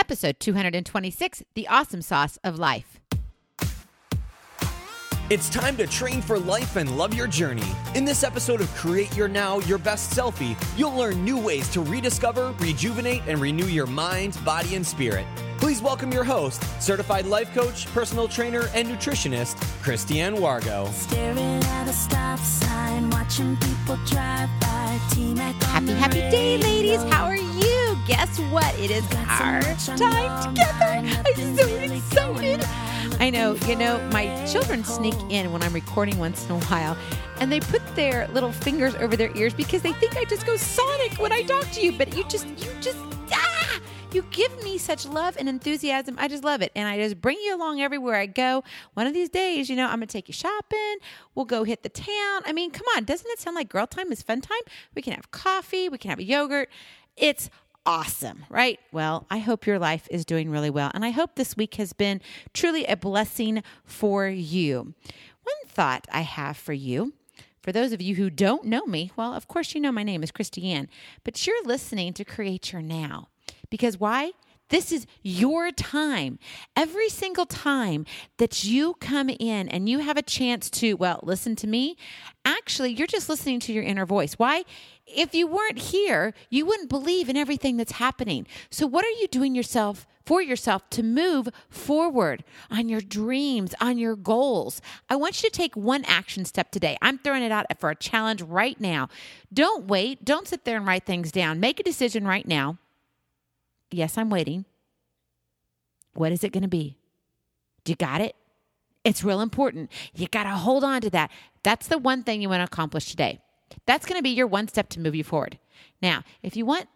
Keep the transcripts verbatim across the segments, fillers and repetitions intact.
episode two twenty-six, The Awesome Sauce of Life. It's time to train for life and love your journey. In this episode of Create Your Now, Your Best Selfie, you'll learn new ways to rediscover, rejuvenate, and renew your mind, body, and spirit. Please welcome your host, certified life coach, personal trainer, and nutritionist, Christiane Wargo. Staring at a stop sign, watching people drive by. Happy, happy day, ladies. How are you? Guess what? It is our time together. I'm so excited. I know, you know, my children sneak in when I'm recording once in a while, and they put their little fingers over their ears because they think I just go sonic when I talk to you, but you just, you just, ah! You give me such love and enthusiasm. I just love it. And I just bring you along everywhere I go. One of these days, you know, I'm going to take you shopping. We'll go hit the town. I mean, come on. Doesn't it sound like girl time is fun time? We can have coffee. We can have a yogurt. It's awesome, right? Well, I hope your life is doing really well. And I hope this week has been truly a blessing for you. One thought I have for you, for those of you who don't know me, well, of course, you know my name is Christiane, but you're listening to Create Your Now. Because why? This is your time. Every single time that you come in and you have a chance to, well, listen to me, actually, you're just listening to your inner voice. Why? If you weren't here, you wouldn't believe in everything that's happening. So what are you doing yourself for yourself to move forward on your dreams, on your goals? I want you to take one action step today. I'm throwing it out for a challenge right now. Don't wait. Don't sit there and write things down. Make a decision right now. Yes, I'm waiting. What is it going to be? Do you got it? It's real important. You got to hold on to that. That's the one thing you want to accomplish today. That's going to be your one step to move you forward. Now, if you want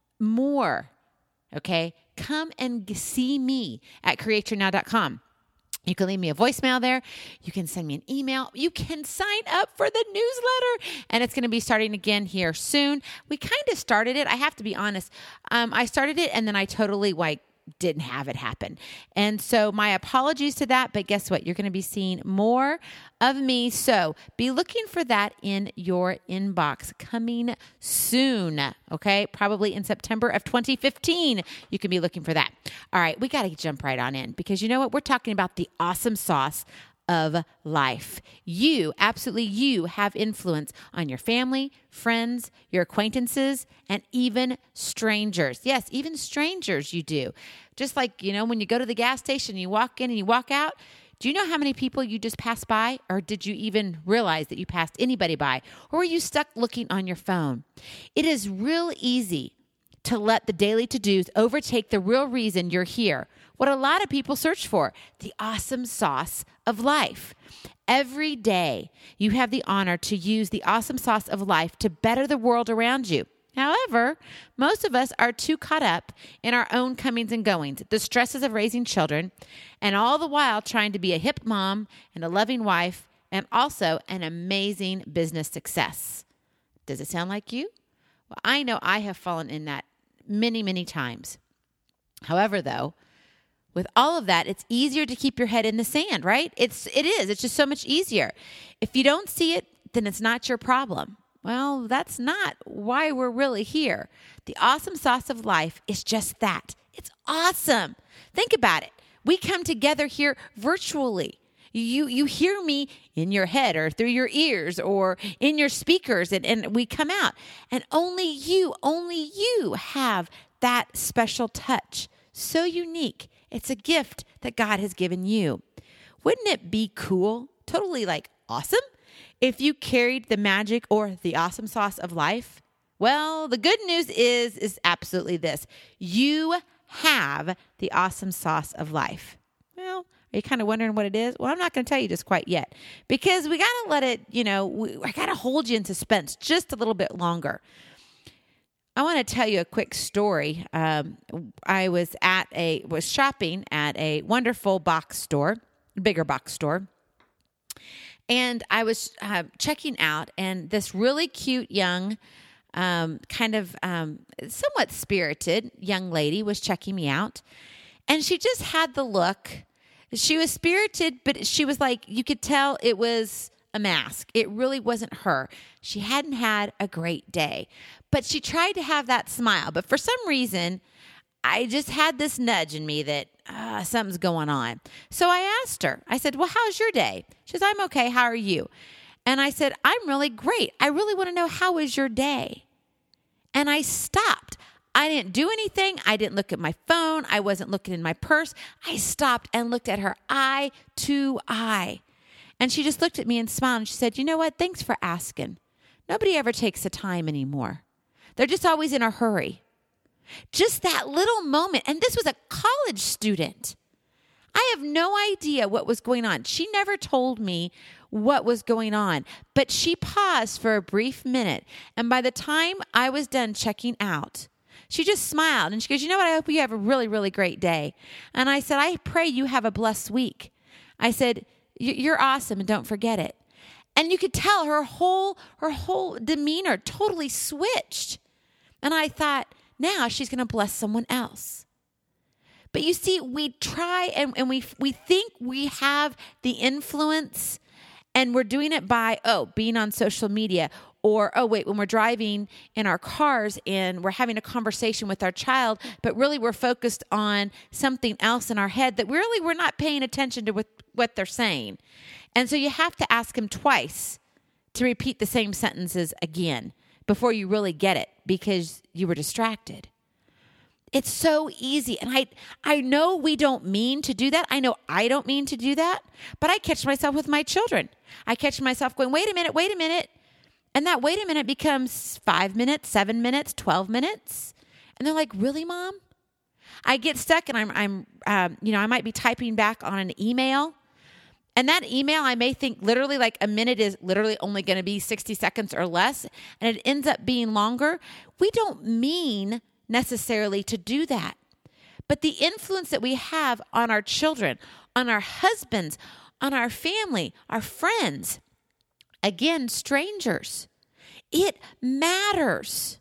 more, okay, come and see me at create your now dot com. You can leave me a voicemail there. You can send me an email. You can sign up for the newsletter. And it's going to be starting again here soon. We kind of started it. I have to be honest. Um, I started it and then I totally like didn't have it happen. And so my apologies to that. But guess what? You're going to be seeing more of me. So be looking for that in your inbox coming soon. Okay. Probably in September of twenty fifteen. You can be looking for that. All right. We got to jump right on in because you know what? We're talking about the awesome sauce of life. You, absolutely you, have influence on your family, friends, your acquaintances, and even strangers. Yes, even strangers you do. Just like, you know, when you go to the gas station, you walk in and you walk out, do you know how many people you just passed by? Or did you even realize that you passed anybody by? Or were you stuck looking on your phone? It is real easy to let the daily to-dos overtake the real reason you're here. What a lot of people search for, the awesome sauce of life. Every day, you have the honor to use the awesome sauce of life to better the world around you. However, most of us are too caught up in our own comings and goings, the stresses of raising children, and all the while trying to be a hip mom and a loving wife and also an amazing business success. Does it sound like you? Well, I know I have fallen in that many, many times. However, though, with all of that, it's easier to keep your head in the sand, right? It's, it is. It's just so much easier. If you don't see it, then it's not your problem. Well, that's not why we're really here. The awesome sauce of life is just that. It's awesome. Think about it. We come together here virtually. You you hear me in your head or through your ears or in your speakers, and, and we come out. And only you, only you have that special touch. So unique. It's a gift that God has given you. Wouldn't it be cool, totally like awesome, if you carried the magic or the awesome sauce of life? Well, the good news is, is absolutely this. You have the awesome sauce of life. Well, are you kind of wondering what it is? Well, I'm not going to tell you just quite yet because we got to let it, you know, we, I got to hold you in suspense just a little bit longer. I want to tell you a quick story. Um, I was at a, was shopping at a wonderful box store, bigger box store. And I was uh, checking out and this really cute young, um, kind of um, somewhat spirited young lady was checking me out. And she just had the look. She was spirited, but she was like, you could tell it was a mask. It really wasn't her. She hadn't had a great day, but she tried to have that smile. But for some reason, I just had this nudge in me that uh, something's going on. So I asked her, I said, well, how's your day? She says, I'm okay. How are you? And I said, I'm really great. I really want to know, how was your day? And I stopped. I didn't do anything. I didn't look at my phone. I wasn't looking in my purse. I stopped and looked at her eye to eye. And she just looked at me and smiled. And she said, you know what? Thanks for asking. Nobody ever takes the time anymore. They're just always in a hurry. Just that little moment. And this was a college student. I have no idea what was going on. She never told me what was going on, but she paused for a brief minute. And by the time I was done checking out, she just smiled and she goes, you know what? I hope you have a really, really great day. And I said, I pray you have a blessed week. I said, you're awesome and don't forget it. And you could tell her whole, her whole demeanor totally switched. And I thought, now she's going to bless someone else. But you see, we try and, and we we think we have the influence, and we're doing it by, oh, being on social media, or, oh, wait, when we're driving in our cars and we're having a conversation with our child, but really we're focused on something else in our head that really we're not paying attention to what, what they're saying. And so you have to ask them twice to repeat the same sentences again before you really get it because you were distracted. It's so easy. And I I know we don't mean to do that. I know I don't mean to do that. But I catch myself with my children. I catch myself going, wait a minute, wait a minute. And that wait a minute becomes five minutes, seven minutes, twelve minutes. And they're like, really, Mom? I get stuck and I'm, I'm um, you know, I might be typing back on an email. And that email, I may think literally like a minute is literally only going to be sixty seconds or less. And it ends up being longer. We don't mean necessarily to do that. But the influence that we have on our children, on our husbands, on our family, our friends, again, strangers, it matters.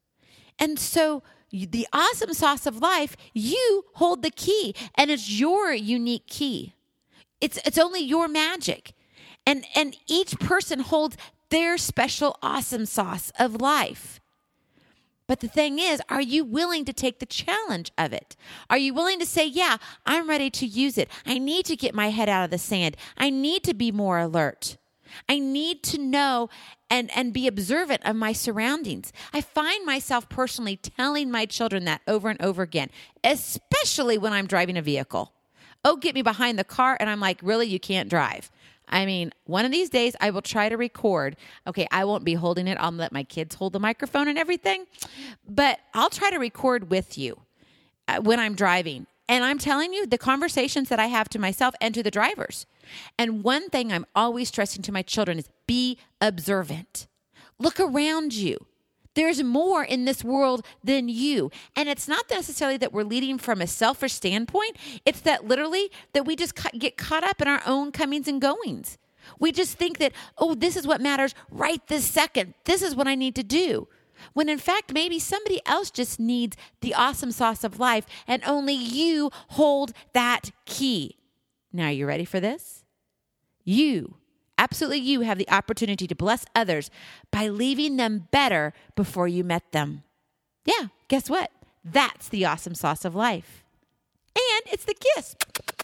And so the awesome sauce of life, you hold the key, and it's your unique key. It's it's only your magic. And and each person holds their special awesome sauce of life. But the thing is, are you willing to take the challenge of it? Are you willing to say, yeah, I'm ready to use it. I need to get my head out of the sand. I need to be more alert. I need to know and, and be observant of my surroundings. I find myself personally telling my children that over and over again, especially when I'm driving a vehicle. Oh, get me behind the car, and I'm like, really, you can't drive. I mean, one of these days I will try to record. Okay, I won't be holding it. I'll let my kids hold the microphone and everything. But I'll try to record with you uh, when I'm driving. And I'm telling you the conversations that I have to myself and to the drivers. And one thing I'm always stressing to my children is be observant. Look around you. There's more in this world than you. And it's not necessarily that we're leading from a selfish standpoint. It's that literally that we just get caught up in our own comings and goings. We just think that, oh, this is what matters right this second. This is what I need to do. When in fact, maybe somebody else just needs the awesome sauce of life, and only you hold that key. Now, are you ready for this? You Absolutely, you have the opportunity to bless others by leaving them better before you met them. Yeah, guess what? That's the awesome sauce of life. And it's the kiss.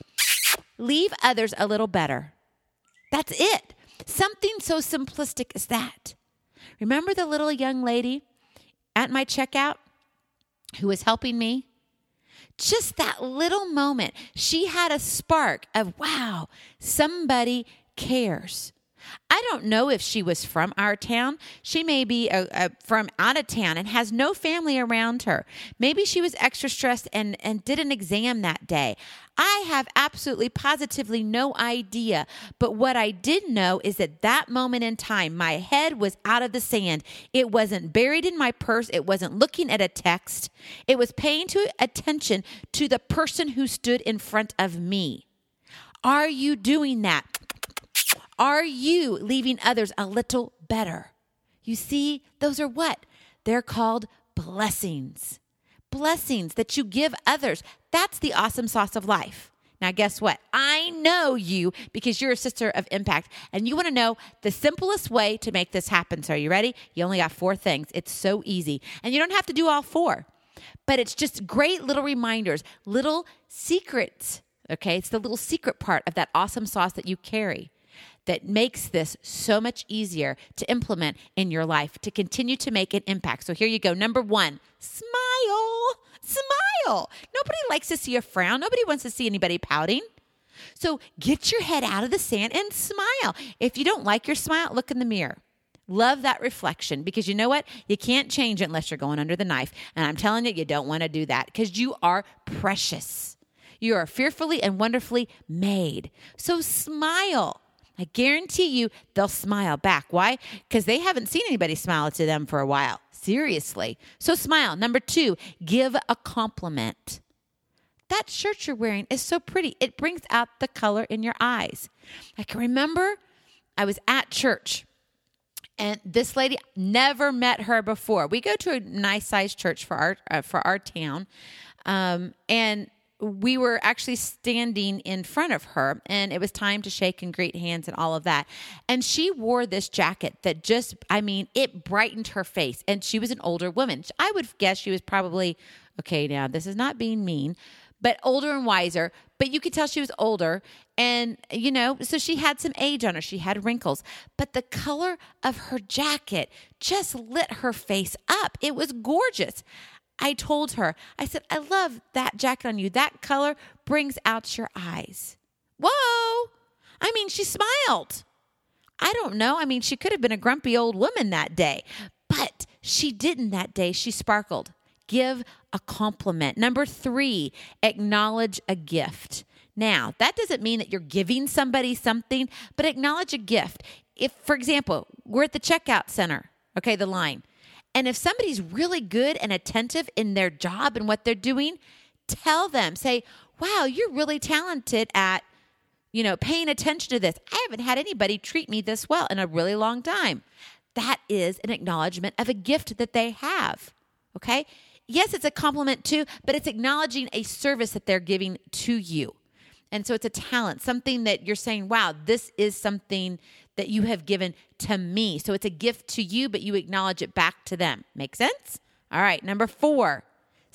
Leave others a little better. That's it. Something so simplistic as that. Remember the little young lady at my checkout who was helping me? Just that little moment, she had a spark of, wow, somebody cares. I don't know if she was from our town. She may be a, a, from out of town and has no family around her. Maybe she was extra stressed and, and did an exam that day. I have absolutely positively no idea. But what I did know is that that moment in time, my head was out of the sand. It wasn't buried in my purse. It wasn't looking at a text. It was paying to attention to the person who stood in front of me. Are you doing that? Are you leaving others a little better? You see, those are what? They're called blessings. Blessings that you give others. That's the awesome sauce of life. Now, guess what? I know you because you're a sister of impact, and you want to know the simplest way to make this happen. So are you ready? You only got four things. It's so easy, and you don't have to do all four. but it's just great little reminders, little secrets. Okay, it's the little secret part of that awesome sauce that you carry that makes this so much easier to implement in your life, to continue to make an impact. So here you go. Number one, smile. Smile. Nobody likes to see a frown. Nobody wants to see anybody pouting. So get your head out of the sand and smile. If you don't like your smile, look in the mirror. Love that reflection, because you know what? You can't change it unless you're going under the knife. And I'm telling you, you don't want to do that, because you are precious. You are fearfully and wonderfully made. So smile. I guarantee you they'll smile back. Why? Because they haven't seen anybody smile to them for a while. Seriously. So smile. Number two, give a compliment. That shirt you're wearing is so pretty. It brings out the color in your eyes. I can remember I was at church, and this lady, never met her before. We go to a nice sized church for our uh, for our town, um, and we were actually standing in front of her, and it was time to shake and greet hands and all of that. And she wore this jacket that just, I mean, it brightened her face. And she was an older woman. I would guess she was probably, okay, now this is not being mean, but older and wiser. But you could tell she was older. And, you know, so she had some age on her. She had wrinkles. But the color of her jacket just lit her face up. It was gorgeous. I told her, I said, I love that jacket on you. That color brings out your eyes. Whoa. I mean, she smiled. I don't know. I mean, she could have been a grumpy old woman that day, but she didn't that day. She sparkled. Give a compliment. Number three, acknowledge a gift. Now, that doesn't mean that you're giving somebody something, but acknowledge a gift. If, for example, we're at the checkout center, okay, the line. And if somebody's really good and attentive in their job and what they're doing, tell them, say, wow, you're really talented at, you know, paying attention to this. I haven't had anybody treat me this well in a really long time. That is an acknowledgement of a gift that they have, okay? Yes, it's a compliment too, but it's acknowledging a service that they're giving to you. And so it's a talent, something that you're saying, wow, this is something that you have given to me. So it's a gift to you, but you acknowledge it back to them. Make sense? All right. Number four,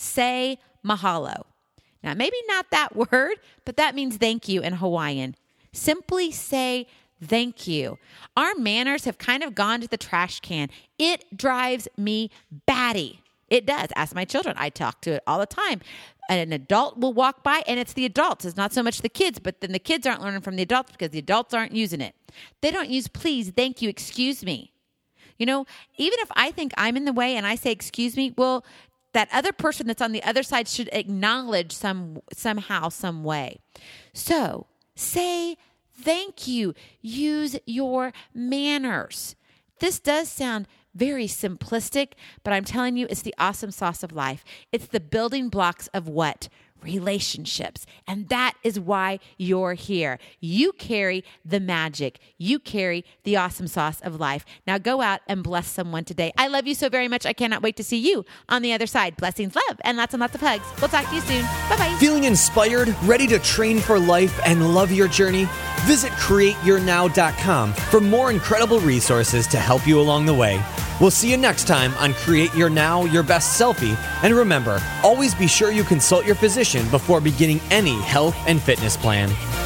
say mahalo. Now, maybe not that word, but that means thank you in Hawaiian. Simply say thank you. Our manners have kind of gone to the trash can. It drives me batty. It does. Ask my children. I talk to it all the time. An adult will walk by, and it's the adults. It's not so much the kids, but then the kids aren't learning from the adults because the adults aren't using it. They don't use please, thank you, excuse me. You know, even if I think I'm in the way and I say excuse me, well, that other person that's on the other side should acknowledge some somehow, some way. So say thank you. Use your manners. This does sound very simplistic, but I'm telling you, it's the awesome sauce of life. It's the building blocks of what? Relationships. And that is why you're here. You carry the magic. You carry the awesome sauce of life. Now go out and bless someone today. I love you so very much. I cannot wait to see you on the other side. Blessings, love, and lots and lots of hugs. We'll talk to you soon. Bye-bye. Feeling inspired, ready to train for life and love your journey? Visit create your now dot com for more incredible resources to help you along the way. We'll see you next time on Create Your Now, Your Best Selfie. And remember, always be sure you consult your physician before beginning any health and fitness plan.